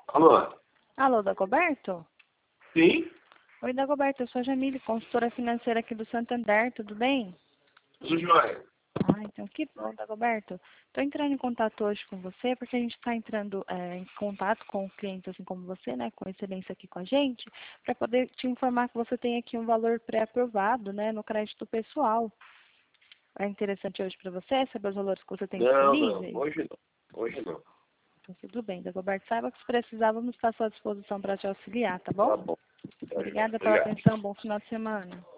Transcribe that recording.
Alô? Alô, Dagoberto? Sim? Oi, Dagoberto, eu sou a Jamile, consultora financeira aqui do Santander, tudo bem? Tudo jóia. Ah, então que bom, Dagoberto. Estou entrando em contato hoje com você porque a gente está entrando em contato com clientes assim como você, né, com excelência aqui com a gente, para poder te informar que você tem aqui um valor pré-aprovado, né, no crédito pessoal. É interessante hoje para você saber os valores que você tem Não. disponíveis? Hoje não. Hoje não. Então, tudo bem, Dagoberto. Saiba que se precisar, vamos estar à sua disposição para te auxiliar, tá Tá bom? bom. Tá jóia. Obrigada pela Obrigado. atenção. Bom final de semana.